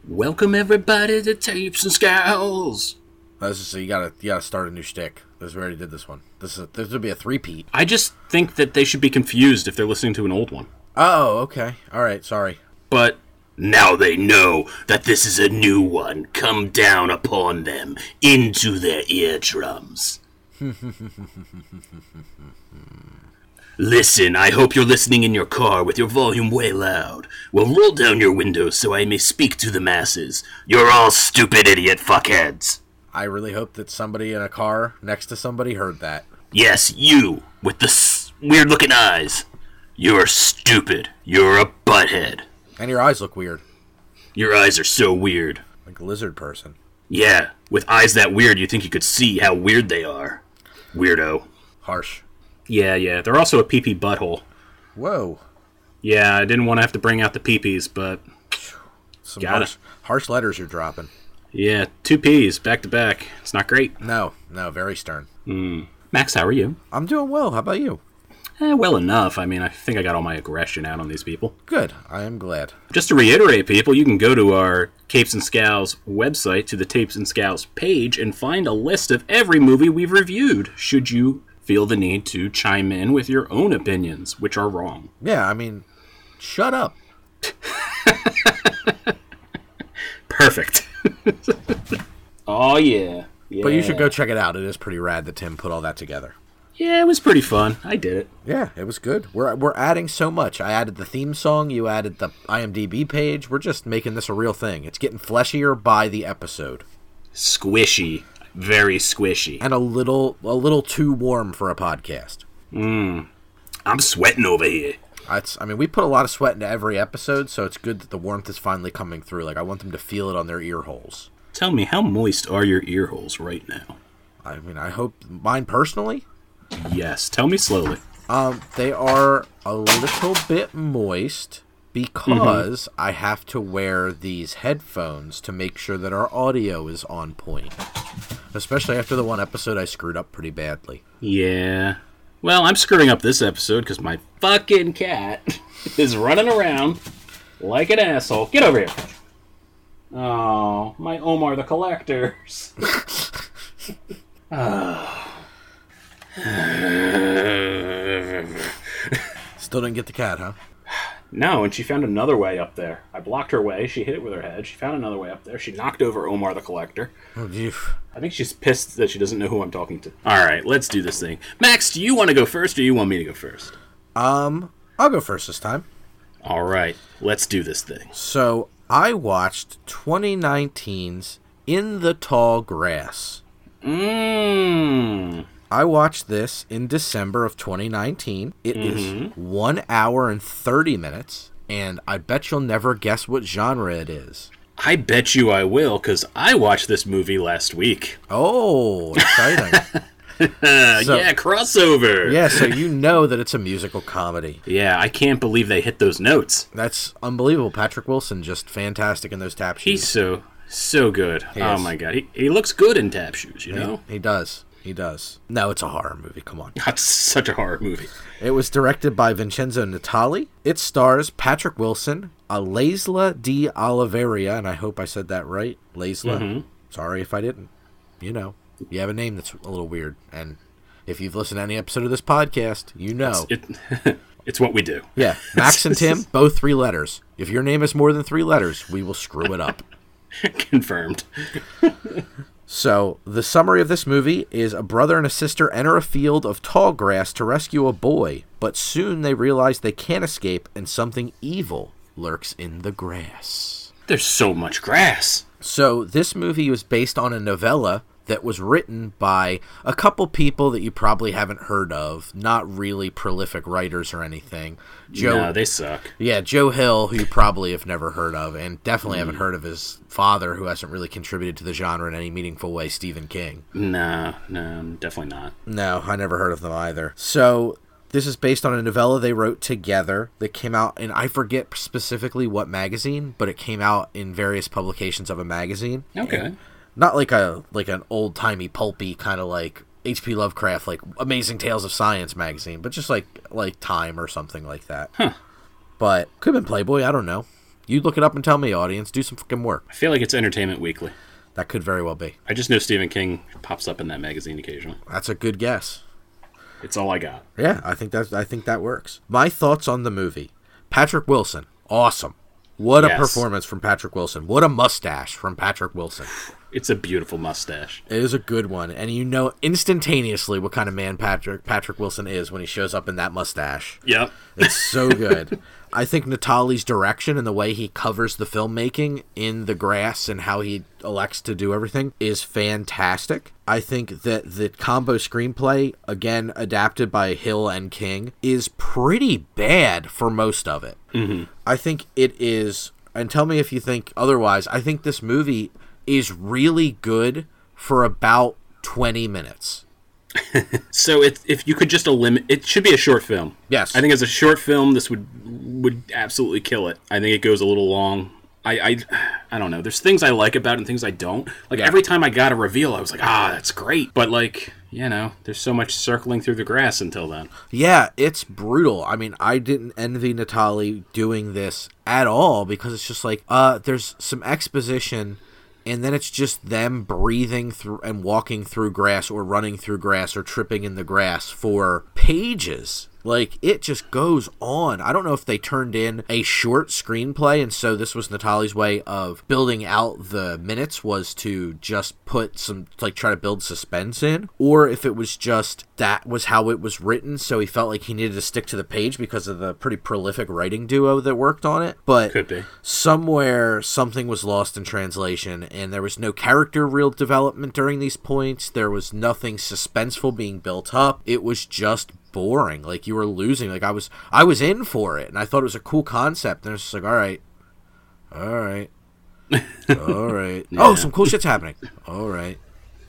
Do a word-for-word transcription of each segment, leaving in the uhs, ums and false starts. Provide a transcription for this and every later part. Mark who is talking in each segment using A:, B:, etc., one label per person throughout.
A: Welcome everybody to Tapes and Scowls.
B: This is, so you gotta you gotta start a new shtick. This we already did this one. This is this would be a three-peat.
A: I just think that they should be confused if they're listening to an old one.
B: Oh, okay. All right. Sorry.
A: But now they know that this is a new one come down upon them into their eardrums. Listen, I hope you're listening in your car with your volume way loud. Well, roll down your windows so I may speak to the masses. You're all stupid idiot fuckheads.
B: I really hope that somebody in a car next to somebody heard that.
A: Yes, you, with the s- weird-looking eyes. You're stupid. You're a butthead.
B: And your eyes look weird.
A: Your eyes are so weird.
B: Like a lizard person.
A: Yeah, with eyes that weird, you think you could see how weird they are. Weirdo.
B: Harsh.
A: Yeah, yeah. They're also a pee-pee butthole.
B: Whoa.
A: Yeah, I didn't want to have to bring out the pee-pees, but...
B: Some
A: Got
B: harsh,
A: it.
B: harsh letters you're dropping.
A: Yeah, two P's, back to back. It's not great.
B: No, no, very stern.
A: Mm. Max, how are you?
B: I'm doing well. How about you?
A: Eh, well enough. I mean, I think I got all my aggression out on these people.
B: Good. I am glad.
A: Just to reiterate, people, you can go to our Capes and Scowls website, to the Tapes and Scowls page, and find a list of every movie we've reviewed, should you feel the need to chime in with your own opinions, which are wrong.
B: Yeah, I mean, shut up.
A: Perfect. Oh, yeah. yeah.
B: But you should go check it out. It is pretty rad that Tim put all that together.
A: Yeah, it was pretty fun. I did it.
B: Yeah, it was good. We're we're adding so much. I added the theme song. You added the I M D B page. We're just making this a real thing. It's getting fleshier by the episode.
A: Squishy. Very squishy.
B: And a little a little too warm for a podcast.
A: Mmm. I'm sweating over here.
B: It's, I mean, we put a lot of sweat into every episode, so it's good that the warmth is finally coming through. Like, I want them to feel it on their ear holes.
A: Tell me, how moist are your ear holes right now?
B: I mean, I hope mine personally.
A: Yes. Tell me slowly.
B: Um, they are a little bit moist because mm-hmm. I have to wear these headphones to make sure that our audio is on point. Especially after the one episode I screwed up pretty badly.
A: Yeah. Well, I'm screwing up this episode because my fucking cat is running around like an asshole. Get over here. Oh, my Omar the Collectors. Oh.
B: Still didn't get the cat, huh?
A: No, and she found another way up there. I blocked her way. She hit it with her head. She found another way up there. She knocked over Omar the Collector.
B: Oh, geez.
A: I think she's pissed that she doesn't know who I'm talking to. All right, let's do this thing. Max, do you want to go first or do you want me to go first?
B: Um, I'll go first this time.
A: All right, let's do this thing.
B: So, I watched twenty nineteen's In the Tall Grass.
A: Mmm.
B: I watched this in December of twenty nineteen. It mm-hmm. is one hour and thirty minutes, and I bet you'll never guess what genre it is.
A: I bet you I will, because I watched this movie last week.
B: Oh, exciting.
A: so, yeah, crossover.
B: Yeah, so you know that it's a musical comedy.
A: Yeah, I can't believe they hit those notes.
B: That's unbelievable. Patrick Wilson, just fantastic in those tap shoes.
A: He's so, so good.
B: He
A: oh,
B: is.
A: my God. He, he looks good in tap shoes, you
B: he,
A: know?
B: He does. He does. No, it's a horror movie. Come on.
A: That's such a horror movie.
B: It was directed by Vincenzo Natali. It stars Patrick Wilson, Laisla de Oliveira, and I hope I said that right. Laisla.
A: Mm-hmm.
B: Sorry if I didn't. You know, you have a name that's a little weird. And if you've listened to any episode of this podcast, you know.
A: It's, it, it's what we do.
B: Yeah. Max and Tim, both three letters. If your name is more than three letters, we will screw it up.
A: Confirmed.
B: So, the summary of this movie is a brother and a sister enter a field of tall grass to rescue a boy, but soon they realize they can't escape and something evil lurks in the grass.
A: There's so much grass.
B: So, this movie was based on a novella that was written by a couple people that you probably haven't heard of, not really prolific writers or anything. Joe,
A: no, they suck.
B: Yeah, Joe Hill, who you probably have never heard of, and definitely mm. haven't heard of his father, who hasn't really contributed to the genre in any meaningful way, Stephen King.
A: No, no, definitely not.
B: No, I never heard of them either. So, this is based on a novella they wrote together that came out in, I forget specifically what magazine, but it came out in various publications of a magazine.
A: Okay.
B: And not like a like an old-timey, pulpy kind of like H P Lovecraft, like Amazing Tales of Science magazine, but just like like Time or something like that.
A: Huh.
B: But could have been Playboy, I don't know. You look it up and tell me, audience. Do some fucking work.
A: I feel like it's Entertainment Weekly.
B: That could very well be.
A: I just know Stephen King pops up in that magazine occasionally.
B: That's a good guess.
A: It's all I got.
B: Yeah, I think that I think that works. My thoughts on the movie. Patrick Wilson, awesome. What a
A: Yes.
B: performance from Patrick Wilson. What a mustache from Patrick Wilson.
A: It's a beautiful mustache.
B: It is a good one, and you know instantaneously what kind of man Patrick Patrick Wilson is when he shows up in that mustache.
A: Yep.
B: It's so good. I think Natali's direction and the way he covers the filmmaking in the grass and how he elects to do everything is fantastic. I think that the combo screenplay, again adapted by Hill and King, is pretty bad for most of it.
A: Mm-hmm.
B: I think it is, and tell me if you think otherwise, I think this movie is really good for about twenty minutes.
A: So it, if you could just eliminate, it should be a short film.
B: Yes.
A: I think as a short film, this would would absolutely kill it. I think it goes a little long. I, I, I don't know. There's things I like about it and things I don't. Like,
B: Yeah.
A: every time I got a reveal, I was like, ah, that's great. But, like, you know, there's so much circling through the grass until then.
B: Yeah, it's brutal. I mean, I didn't envy Natali doing this at all because it's just like, uh, there's some exposition, and then it's just them breathing through and walking through grass or running through grass or tripping in the grass for pages. Like, it just goes on. I don't know if they turned in a short screenplay, and so this was Natali's way of building out the minutes, was to just put some, like, try to build suspense in, or if it was just that was how it was written, so he felt like he needed to stick to the page because of the pretty prolific writing duo that worked on it. But
A: Could be.
B: somewhere something was lost in translation, and there was no character real development during these points. There was nothing suspenseful being built up. It was just boring. Like, you were losing. Like, I was I was in for it, and I thought it was a cool concept, and it's just like, all right, all right, all right.
A: Yeah.
B: Oh, some cool shit's happening. All right,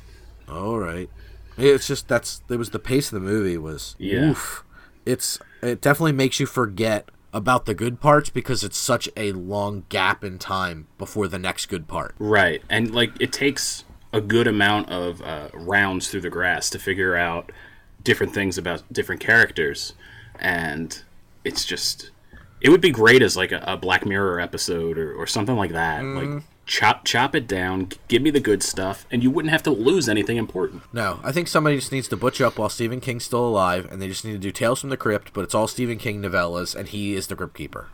B: all right. It's just, that's, it was the pace of the movie was,
A: Yeah.
B: oof. It's, it definitely makes you forget about the good parts because it's such a long gap in time before the next good part.
A: Right. And, like, it takes a good amount of uh, rounds through the grass to figure out different things about different characters. And it's just, it would be great as, like, a, a Black Mirror episode or, or something like that.
B: Mm.
A: Like, chop chop it down, g- give me the good stuff, and you wouldn't have to lose anything important.
B: No, I think somebody just needs to butch up while Stephen King's still alive, and they just need to do Tales from the Crypt, but it's all Stephen King novellas, and he is the Crypt Keeper.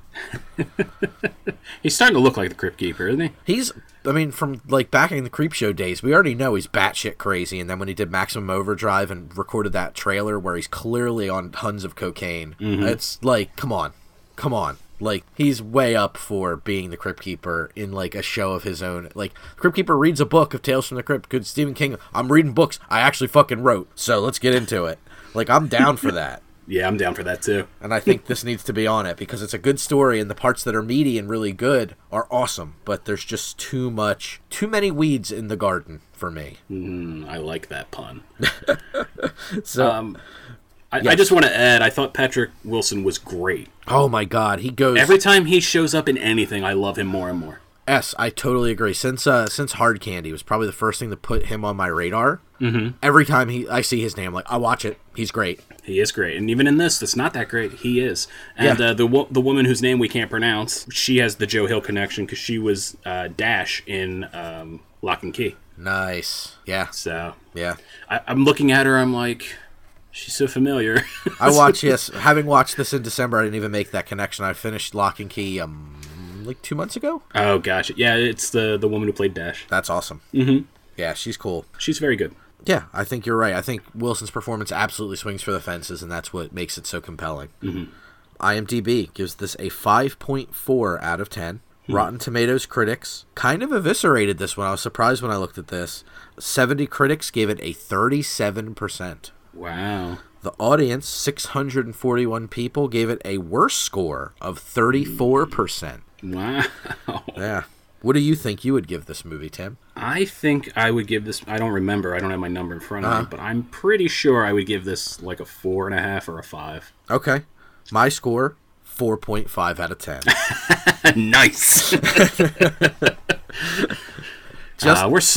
A: He's starting to look like the Crypt Keeper, isn't he?
B: He's, I mean, from, like, back in the Creepshow days, we already know he's batshit crazy, and then when he did Maximum Overdrive and recorded that trailer where he's clearly on tons of cocaine,
A: Mm-hmm.
B: it's like, come on, come on. Like, he's way up for being the Crypt Keeper in, like, a show of his own. Like, Crypt Keeper reads a book of Tales from the Crypt. Good Stephen King, I'm reading books I actually fucking wrote, so let's get into it. Like, I'm down for that.
A: Yeah, I'm down for that, too.
B: And I think this needs to be on it because it's a good story, and the parts that are meaty and really good are awesome. But there's just too much, too many weeds in the garden for me.
A: Mm, I like that pun.
B: So,
A: Um, I,
B: Yes.
A: I just want to add, I thought Patrick Wilson was great.
B: oh my God, he goes.
A: Every time he shows up in anything, I love him more and more.
B: Yes, I totally agree. Since uh, since Hard Candy was probably the first thing to put him on my radar. Mm-hmm. Every time he, I see his name, I'm like, I watch it. He's great.
A: He is great, and even in this, that's not that great. He is, and
B: Yeah.
A: uh, the wo- the woman whose name we can't pronounce, she has the Joe Hill connection because she was uh, Dash in um, Lock and Key.
B: Nice. Yeah.
A: So
B: Yeah.
A: I, I'm looking at her, I'm like, she's so familiar.
B: I watch, yes, having watched this in December, I didn't even make that connection. I finished Lock and Key, um, like two months ago.
A: Oh gosh, yeah, it's the the woman who played Dash.
B: That's awesome.
A: Mm-hmm.
B: Yeah, she's cool.
A: She's very good.
B: Yeah, I think you're right. I think Wilson's performance absolutely swings for the fences, and that's what makes it so compelling.
A: Mm-hmm.
B: IMDb gives this a five point four out of ten. Rotten Tomatoes critics kind of eviscerated this one. I was surprised when I looked at this. seventy critics gave it a thirty-seven percent.
A: Wow.
B: The audience, six hundred forty-one people, gave it a worse score of thirty-four percent.
A: Wow.
B: Yeah. What do you think you would give this movie, Tim?
A: I think I would give this, I don't remember, I don't have my number in front of
B: Uh-huh.
A: me, but I'm pretty sure I would give this like a four and a half or a five.
B: Okay. My score, four point five out of ten.
A: Nice.
B: Just
A: uh, we're so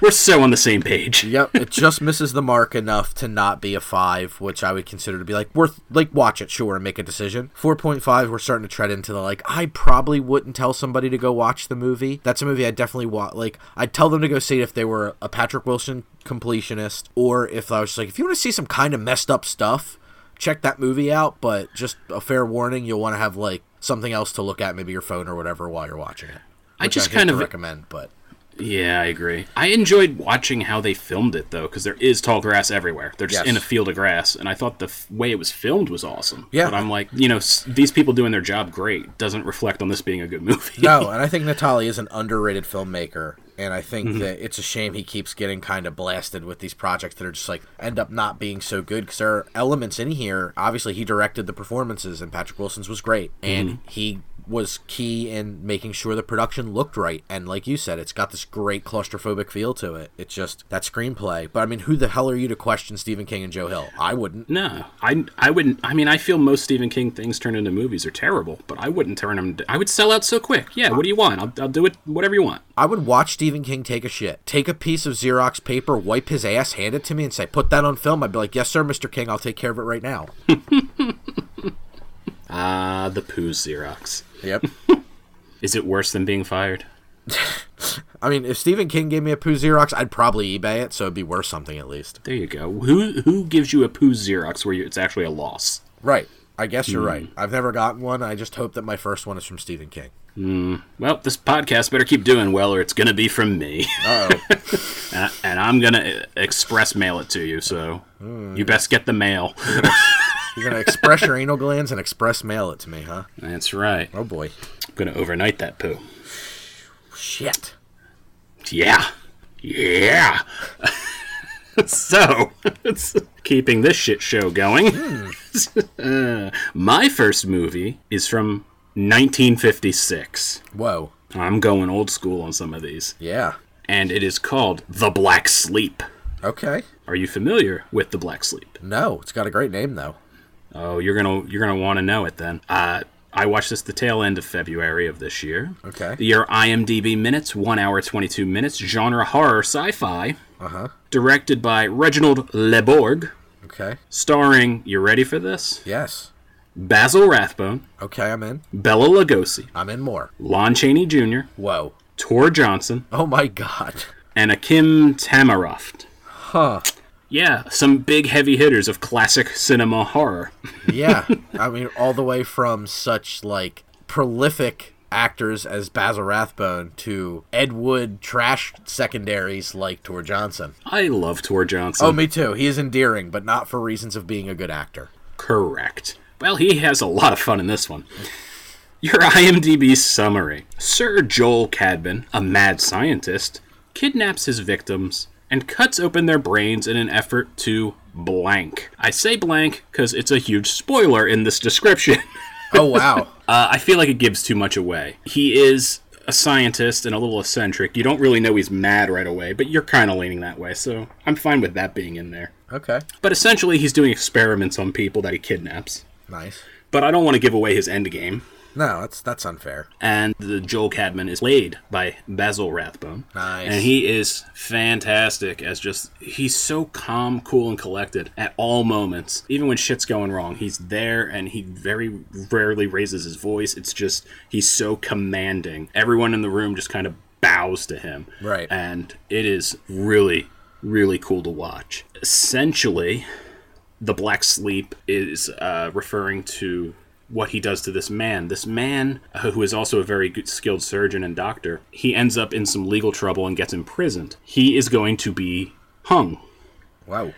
A: We're so on the same page.
B: Yep, it just misses the mark enough to not be a five, which I would consider to be like worth, like watch it, sure, and make a decision. four point five, we're starting to tread into the like, I probably wouldn't tell somebody to go watch the movie. That's a movie I'd definitely watch. Like, I'd tell them to go see it if they were a Patrick Wilson completionist, or if I was just like, if you want to see some kind of messed up stuff, check that movie out, but just a fair warning, you'll want to have like something else to look at, maybe your phone or whatever, while you're watching it.
A: I just
B: I
A: kind of
B: recommend, but
A: yeah, I agree. I enjoyed watching how they filmed it though, because there is tall grass everywhere. They're just
B: Yes.
A: in a field of grass, and I thought the f- way it was filmed was awesome.
B: Yeah.
A: But I'm like, you know, s- these people doing their job great doesn't reflect on this being a good movie.
B: no, and I think Natali is an underrated filmmaker, and I think
A: Mm-hmm.
B: that it's a shame he keeps getting kind of blasted with these projects that are just like end up not being so good, because there are elements in here. Obviously, he directed the performances, and Patrick Wilson's was great, and
A: Mm-hmm.
B: he was key in making sure the production looked right. And like you said, it's got this great claustrophobic feel to it. It's just that screenplay. But I mean, who the hell are you to question Stephen King and Joe Hill? I wouldn't.
A: No, I, I wouldn't. I mean, I feel most Stephen King things turned into movies are terrible, but I wouldn't turn them. I would sell out so quick. Yeah, what do you want? I'll, I'll do it. Whatever you want.
B: I would watch Stephen King take a shit, take a piece of Xerox paper, wipe his ass, hand it to me, and say, put that on film. I'd be like, yes, sir, Mister King, I'll take care of it right now.
A: Ah, the poo Xerox.
B: Yep.
A: Is it worse than being fired?
B: I mean, if Stephen King gave me a poo Xerox, I'd probably eBay it, so it'd be worth something at least.
A: There you go. Who who gives you a poo Xerox where you, it's actually a loss?
B: Right. I guess you're right. I've never gotten one. I just hope that my first one is from Stephen King.
A: Well, this podcast better keep doing well, or it's going to be from me.
B: Uh-oh.
A: and, and I'm going to express mail it to you, so you best get the mail.
B: You're going to express your anal glands and express mail it to me, huh?
A: That's right.
B: Oh, boy.
A: I'm going to overnight that poo.
B: Shit.
A: Yeah. Yeah. So, it's keeping this shit show going. uh, my first movie is from nineteen fifty-six.
B: Whoa.
A: I'm going old school on some of these.
B: Yeah.
A: And it is called The Black Sleep.
B: Okay.
A: Are you familiar with The Black Sleep?
B: No, it's got a great name, though.
A: Oh, you're gonna you're gonna want to know it then. Uh, I watched this the tail end of February of this year.
B: Okay.
A: Your IMDb minutes, one hour twenty-two minutes. Genre horror sci-fi.
B: Uh-huh.
A: Directed by Reginald Leborg.
B: Okay.
A: Starring, you ready for this?
B: Yes.
A: Basil Rathbone,
B: Okay, I'm in.
A: Bela Lugosi,
B: I'm in more.
A: Lon Chaney Junior,
B: Whoa.
A: Tor Johnson,
B: Oh, my God.
A: and Akim Tamaroft.
B: Huh.
A: Yeah, some big heavy hitters of classic cinema horror.
B: Yeah. I mean, all the way from such, like, prolific actors as Basil Rathbone to Ed Wood trash secondaries like Tor Johnson.
A: I love Tor Johnson.
B: Oh, me too. He is endearing, but not for reasons of being a good actor.
A: Correct. Well, he has a lot of fun in this one. Your IMDb summary. Sir Joel Cadman, a mad scientist, kidnaps his victims and cuts open their brains in an effort to blank. I say blank because it's a huge spoiler in this description.
B: Oh, wow.
A: uh, I feel like it gives too much away. He is a scientist and a little eccentric. You don't really know he's mad right away, but you're kind of leaning that way, so I'm fine with that being in there.
B: Okay.
A: But essentially, he's doing experiments on people that he kidnaps.
B: Nice.
A: But I don't want to give away his endgame.
B: No, that's that's unfair.
A: And the Joel Cadman is played by Basil Rathbone.
B: Nice.
A: And he is fantastic as just, he's so calm, cool, and collected at all moments. Even when shit's going wrong, he's there and he very rarely raises his voice. It's just, he's so commanding. Everyone in the room just kind of bows to him.
B: Right.
A: And it is really, really cool to watch. Essentially, The Black Sleep is uh, referring to what he does to this man. This man, uh, who is also a very good, skilled surgeon and doctor, he ends up in some legal trouble and gets imprisoned. He is going to be hung.
B: Wow.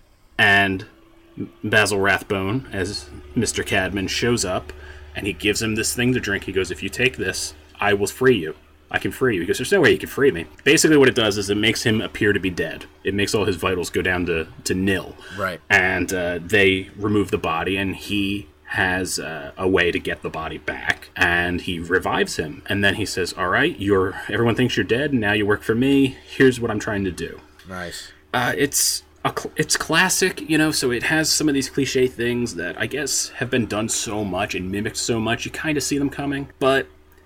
A: And Basil Rathbone, as Mister Cadman, shows up, and he gives him this thing to drink. He goes, if you take this, I will free you. I can free you. He goes, there's no way you can free me. Basically what it does is it makes him appear to be dead. It makes all his vitals go down to, to nil.
B: Right.
A: And uh, they remove the body, and he has uh, a way to get the body back, and he revives him. And then he says, all right, you're everyone thinks you're dead, and now you work for me. Here's what I'm trying to do.
B: Nice.
A: Uh, it's a cl- it's classic, you know, so it has some of these cliche things that I guess have been done so much and mimicked so much, you kind of see them coming. But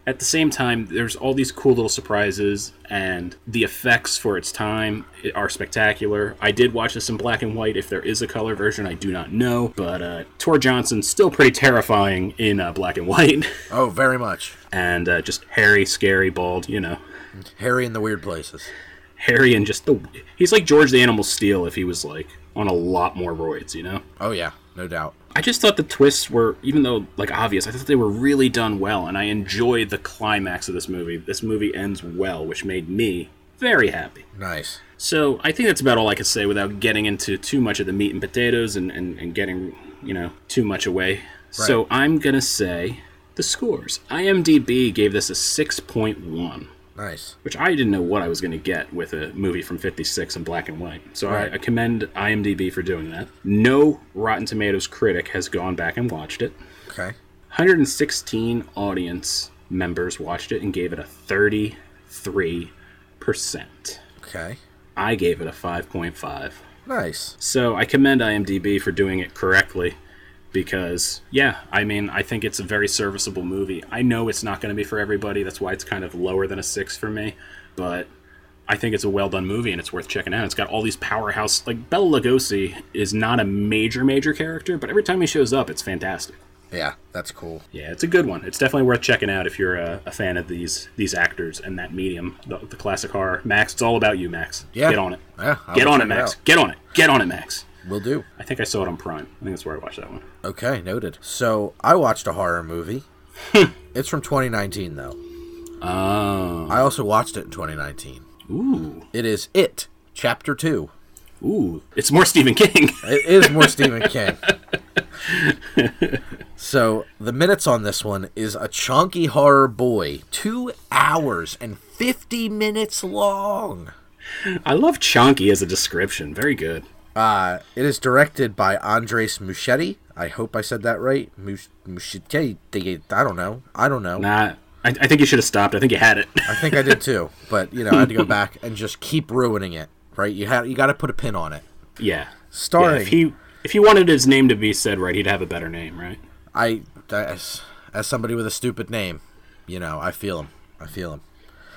A: at the same time, there's all these cool little surprises, and the effects for its time are spectacular. I did watch this in black and white. If there is a color version, I do not know. But uh, Tor Johnson's still pretty terrifying in uh, black and white.
B: Oh, very much.
A: And uh, just hairy, scary, bald, you know.
B: Hairy in the weird places.
A: Hairy and just the... He's like George the Animal Steel if he was, like, on a lot more roids, you know?
B: Oh, yeah. No doubt.
A: I just thought the twists were, even though, like, obvious, I thought they were really done well, and I enjoyed the climax of this movie. This movie ends well, which made me very happy.
B: Nice.
A: So I think that's about all I could say without getting into too much of the meat and potatoes and, and, and getting, you know, too much away. Right. So I'm going to say the scores. IMDb gave this a six point one.
B: Nice.
A: Which I didn't know what I was going to get with a movie from fifty-six in black and white. So
B: right.
A: I, I commend IMDb for doing that. No Rotten Tomatoes critic has gone back and watched it.
B: Okay.
A: one hundred sixteen audience members watched it and gave it a thirty-three percent.
B: Okay.
A: I gave it a five point five.
B: Nice.
A: So I commend IMDb for doing it correctly. Because, yeah, I mean, I think it's a very serviceable movie. I know it's not going to be for everybody. That's why it's kind of lower than a six for me. But I think it's a well-done movie, and it's worth checking out. It's got all these powerhouse... Like, Bela Lugosi is not a major, major character, but every time he shows up, it's fantastic.
B: Yeah, that's cool.
A: Yeah, it's a good one. It's definitely worth checking out if you're a, a fan of these these actors and that medium, the, the classic horror. Max, it's all about you, Max.
B: Yeah.
A: Get on it.
B: Yeah,
A: Get on it, Max. Get on it. Get on it, Max.
B: Will do.
A: I think I saw it on Prime. I think that's where I watched that one.
B: Okay, noted. So, I watched a horror movie. It's from twenty nineteen, though.
A: Oh.
B: I also watched it in twenty nineteen.
A: Ooh.
B: It is It, Chapter two.
A: Ooh. It's more Stephen King.
B: It is more Stephen King. So, the minutes on this one is a chunky horror boy. Two hours and fifty minutes long.
A: I love chonky as a description. Very good.
B: Uh, it is directed by Andres Muschietti. I hope I said that right. Mus- Muschietti. I don't know. I don't know.
A: Nah, I, I think you should have stopped. I think you had it.
B: I think I did too. But, you know, I had to go back and just keep ruining it. Right? You had you got to put a pin on it.
A: Yeah.
B: Starring.
A: Yeah, if he if he wanted his name to be said right, he'd have a better name, right?
B: I as, as somebody with a stupid name, you know, I feel him. I feel him.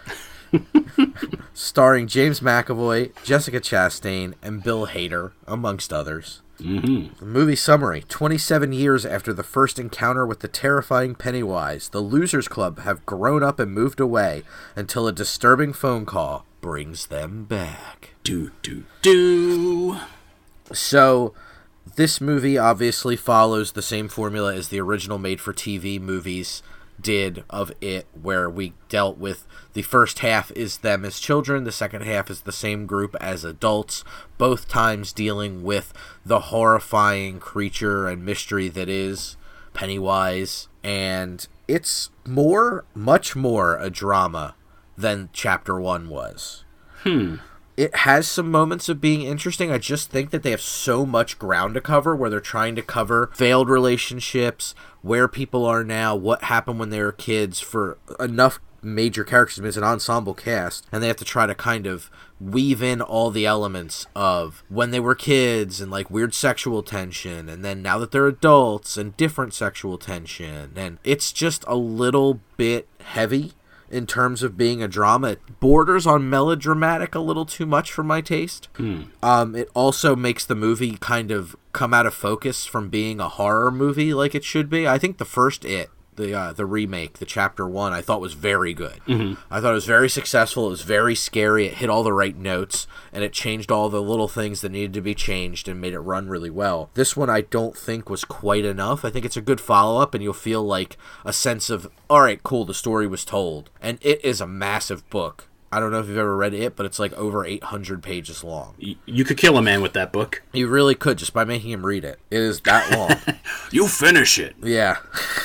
B: Starring James McAvoy, Jessica Chastain, and Bill Hader, amongst others.
A: Mm-hmm.
B: The movie summary. twenty-seven years after the first encounter with the terrifying Pennywise, the Losers Club have grown up and moved away until a disturbing phone call brings them back.
A: Do, do, do.
B: So, this movie obviously follows the same formula as the original made-for-T V movies did of It, where we dealt with the first half is them as children, the second half is the same group as adults, both times dealing with the horrifying creature and mystery that is Pennywise, and it's more, much more a drama than Chapter one was.
A: Hmm.
B: It has some moments of being interesting. I just think that they have so much ground to cover where they're trying to cover failed relationships, where people are now, what happened when they were kids for enough major characters. I mean, it's an ensemble cast, and they have to try to kind of weave in all the elements of when they were kids and like weird sexual tension, and then now that they're adults and different sexual tension. And it's just a little bit heavy in terms of being a drama. It borders on melodramatic a little too much for my taste.
A: Hmm.
B: Um, it also makes the movie kind of come out of focus from being a horror movie like it should be. I think the first It, the uh, the remake, the Chapter one, I thought was very good.
A: Mm-hmm.
B: I thought it was very successful. It was very scary. It hit all the right notes, and it changed all the little things that needed to be changed and made it run really well. This one I don't think was quite enough. I think it's a good follow-up, and you'll feel like a sense of, all right, cool, the story was told. And it is a massive book. I don't know if you've ever read it, but it's like over eight hundred pages long.
A: Y- you could kill a man with that book.
B: You really could, just by making him read it. It is that long.
A: You finish it.
B: Yeah.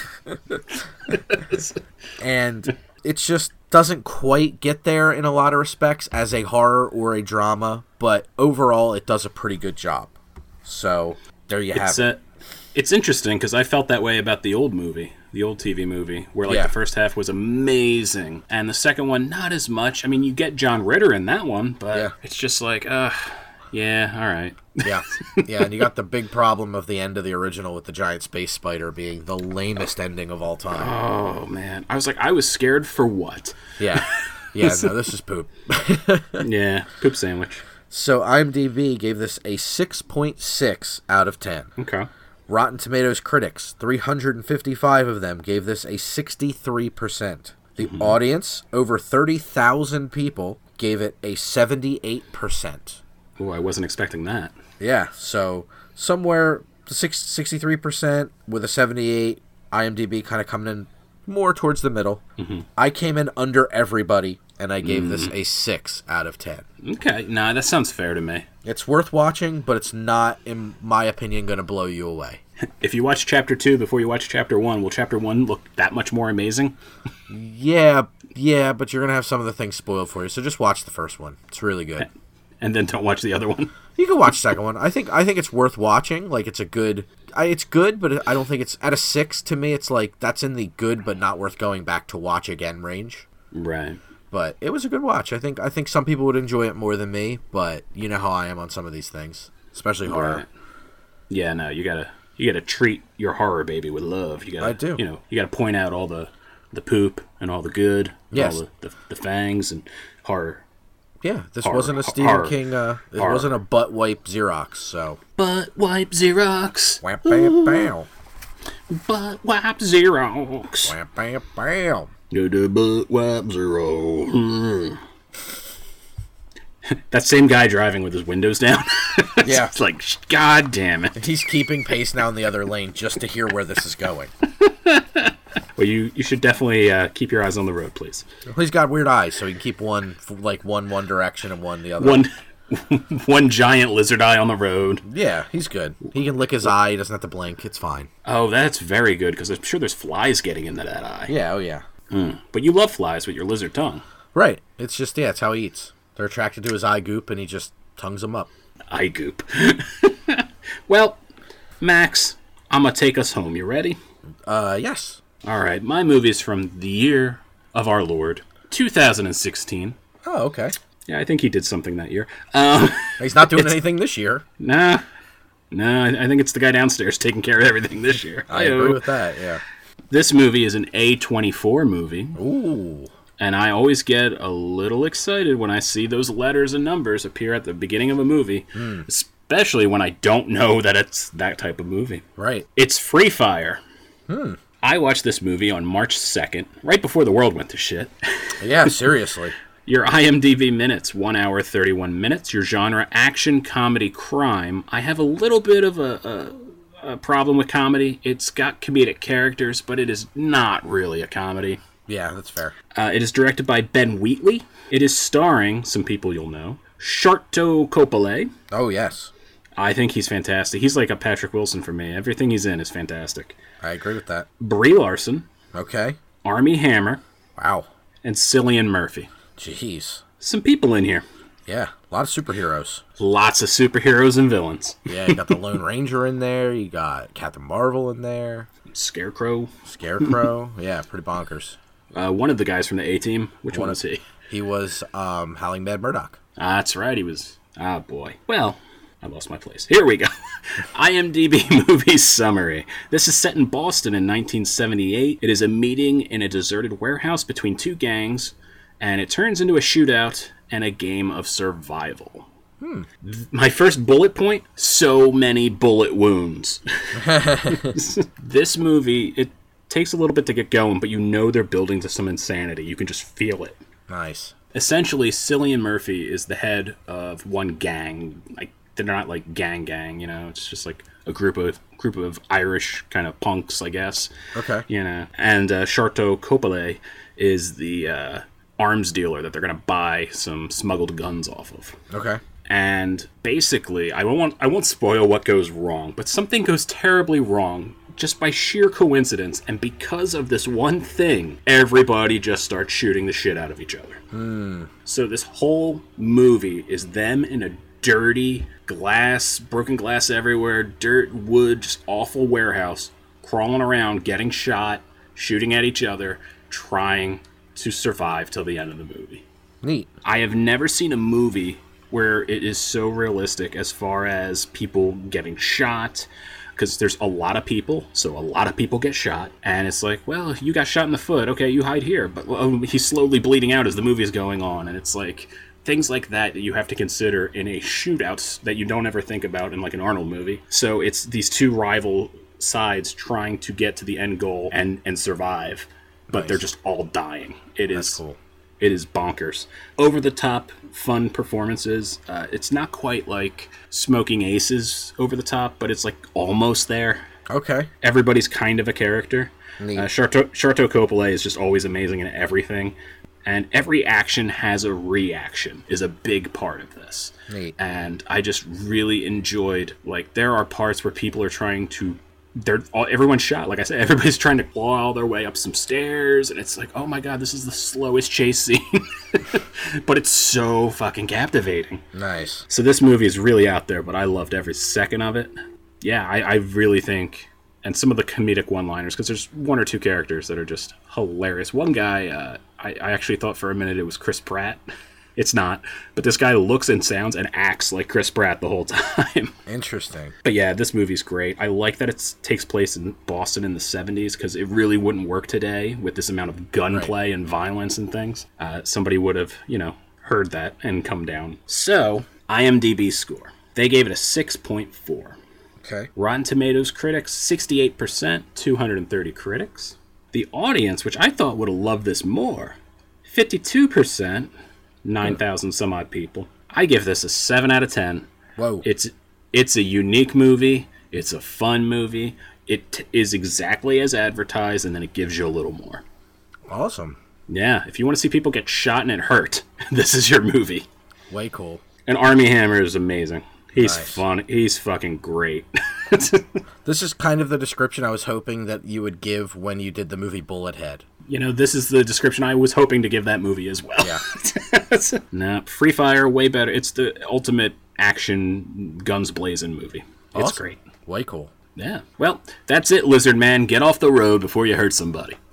B: And it just doesn't quite get there in a lot of respects as a horror or a drama, but overall it does a pretty good job. So there you have
A: It's,
B: it.
A: uh, it's interesting because I felt that way about the old movie, the old T V movie, where like
B: Yeah.
A: the first half was amazing and the second one not as much. I mean, you get John Ritter in that one, but
B: Yeah.
A: it's just like, uh, Yeah, all right.
B: Yeah. Yeah, and you got the big problem of the end of the original with the giant space spider being the lamest ending of all time.
A: Oh, man. I was like, I was scared for what?
B: Yeah. Yeah, no, this is poop.
A: Yeah, poop sandwich.
B: So IMDb gave this a six point six out of ten.
A: Okay.
B: Rotten Tomatoes critics, three hundred fifty-five of them, gave this a sixty-three percent. The mm-hmm. audience, over thirty thousand people, gave it a seventy-eight percent.
A: Oh, I wasn't expecting that.
B: Yeah, so somewhere sixty-three percent with a seventy-eight, IMDb kind of coming in more towards the middle. Mm-hmm. I came in under everybody, and I gave mm. this a six out of ten.
A: Okay, nah, that sounds fair to me.
B: It's worth watching, but it's not, in my opinion, going to blow you away.
A: If you watch Chapter two before you watch Chapter one, will Chapter one look that much more amazing?
B: Yeah, yeah, but you're going to have some of the things spoiled for you, so just watch the first one. It's really good.
A: And then don't watch the other one?
B: You can watch the second one. I think I think it's worth watching. Like, it's a good... I, it's good, but I don't think it's... At a six, to me, it's like, that's in the good but not worth going back to watch again range.
A: Right.
B: But it was a good watch. I think I think some people would enjoy it more than me, but you know how I am on some of these things, especially horror.
A: Right. Yeah, no, you gotta you gotta treat your horror baby with love. You gotta,
B: I do.
A: You know, you gotta point out all the the poop and all the good,
B: yes,
A: all the, the, the fangs and horror.
B: Yeah, this
A: horror,
B: wasn't a Stephen
A: horror,
B: King. Uh, it
A: horror.
B: wasn't a butt wipe Xerox. So
A: butt wipe Xerox.
B: Wham, bam, bam.
A: Butt wipe Xerox.
B: Wham, bam, bam.
A: Go to butt wipe zero. Mm. That same guy driving with his windows down. It's
B: yeah.
A: like, God damn it.
B: He's keeping pace now in the other lane just to hear where this is going.
A: Well, you, you should definitely uh, keep your eyes on the road, please.
B: Well, he's got weird eyes, so he can keep one like one one direction and one the other.
A: One one giant lizard eye on the road.
B: Yeah, he's good. He can lick his eye. He doesn't have to blink. It's fine.
A: Oh, that's very good, because I'm sure there's flies getting into that eye.
B: Yeah, oh yeah.
A: Mm. But you love flies with your lizard tongue.
B: Right. It's just, yeah, it's how he eats. They're attracted to his eye goop, and he just tongues them up.
A: Eye goop. Well, Max, I'm going to take us home. You ready?
B: Uh, yes.
A: All right. My movie's from the year of our Lord, two thousand sixteen.
B: Oh, okay.
A: Yeah, I think he did something that year. Um,
B: He's not doing anything this year.
A: Nah. Nah, I think it's the guy downstairs taking care of everything this year.
B: I
A: Hi-yo.
B: agree with that, yeah.
A: This movie is an A twenty-four movie.
B: Ooh.
A: And I always get a little excited when I see those letters and numbers appear at the beginning of a movie, mm. especially when I don't know that it's that type of movie.
B: Right.
A: It's Free Fire.
B: Hmm.
A: I watched this movie on March second, right before the world went to shit.
B: Yeah, seriously.
A: Your IMDb minutes, one hour, thirty-one minutes. Your genre, action, comedy, crime. I have a little bit of a... a A problem with comedy. It's got comedic characters, but it is not really a comedy.
B: Yeah, that's fair.
A: Uh, it is directed by Ben Wheatley. It is starring some people you'll know. Sharlto Copley.
B: Oh, yes.
A: I think he's fantastic. He's like a Patrick Wilson for me. Everything he's in is fantastic.
B: I agree with that.
A: Brie Larson.
B: Okay.
A: Armie Hammer.
B: Wow.
A: And Cillian Murphy.
B: Jeez.
A: Some people in here.
B: Yeah, a lot of superheroes.
A: Lots of superheroes and villains.
B: Yeah, you got the Lone Ranger in there. You got Captain Marvel in there.
A: Scarecrow.
B: Scarecrow. Yeah, pretty bonkers.
A: Uh, one of the guys from the A-Team. Which one, one was he?
B: He was um, Howling Mad Murdoch.
A: Ah, that's right. He was... Ah, boy. Well, I lost my place. Here we go. IMDb movie summary. This is set in Boston in nineteen seventy-eight. It is a meeting in a deserted warehouse between two gangs, and it turns into a shootout and a game of survival. Hmm. My first bullet point, so many bullet wounds. This movie, it takes a little bit to get going, but you know they're building to some insanity. You can just feel it.
B: Nice.
A: Essentially, Cillian Murphy is the head of one gang. Like, they're not like gang gang, you know. It's just like a group of group of Irish kind of punks, I guess.
B: Okay.
A: You know, and uh, Sharlto Copley is the uh, arms dealer that they're going to buy some smuggled guns off of.
B: Okay.
A: And basically, I won't I won't spoil what goes wrong, but something goes terribly wrong just by sheer coincidence, and because of this one thing, everybody just starts shooting the shit out of each other.
B: Hmm.
A: So this whole movie is them in a dirty glass, broken glass everywhere, dirt, wood, just awful warehouse, crawling around, getting shot, shooting at each other, trying to survive till the end of the movie.
B: Neat.
A: I have never seen a movie where it is so realistic as far as people getting shot, because there's a lot of people, so a lot of people get shot, and it's like, well, you got shot in the foot, okay, you hide here, but well, he's slowly bleeding out as the movie is going on, and it's like things like that that you have to consider in a shootout that you don't ever think about in like an Arnold movie. So it's these two rival sides trying to get to the end goal and and survive, but nice. They're just all dying. It That's is cool. It is bonkers. Over the top, fun performances. Uh, it's not quite like Smoking Aces over the top, but it's like almost there.
B: Okay.
A: Everybody's kind of a character.
B: Neat.
A: Uh, Sharto, Sharto Coppola is just always amazing in everything. And every action has a reaction, is a big part of this.
B: Neat.
A: And I just really enjoyed, like, there are parts where people are trying to They're all, everyone's shot. Like I said, everybody's trying to claw all their way up some stairs, and it's like, oh my god, this is the slowest chase scene. But it's so fucking captivating.
B: Nice.
A: So this movie is really out there, but I loved every second of it. Yeah, I, I really think, and some of the comedic one-liners, because there's one or two characters that are just hilarious. One guy, uh, I, I actually thought for a minute it was Chris Pratt. It's not, but this guy looks and sounds and acts like Chris Pratt the whole time.
B: Interesting.
A: But yeah, this movie's great. I like that it takes place in Boston in the seventies, because it really wouldn't work today with this amount of gunplay right. and violence and things. Uh, somebody would have, you know, heard that and come down. So, IMDb score. They gave it a six point four.
B: Okay.
A: Rotten Tomatoes critics, sixty-eight percent, two hundred thirty critics. The audience, which I thought would have loved this more, fifty-two percent, nine thousand some odd people. I give this a seven out of ten.
B: Whoa.
A: It's it's a unique movie. It's a fun movie. It t- is exactly as advertised, and then it gives you a little more.
B: Awesome.
A: Yeah, if you want to see people get shot and it hurt, this is your movie.
B: Way cool.
A: And Armie Hammer is amazing. He's
B: nice.
A: fun. He's fucking great.
B: This is kind of the description I was hoping that you would give when you did the movie Bullethead.
A: You know, this is the description I was hoping to give that movie as well.
B: Yeah.
A: Nah, Free Fire, way better. It's the ultimate action, guns blazing movie. It's
B: awesome.
A: great.
B: Way cool.
A: Yeah. Well, that's it, Lizard Man. Get off the road before you hurt somebody.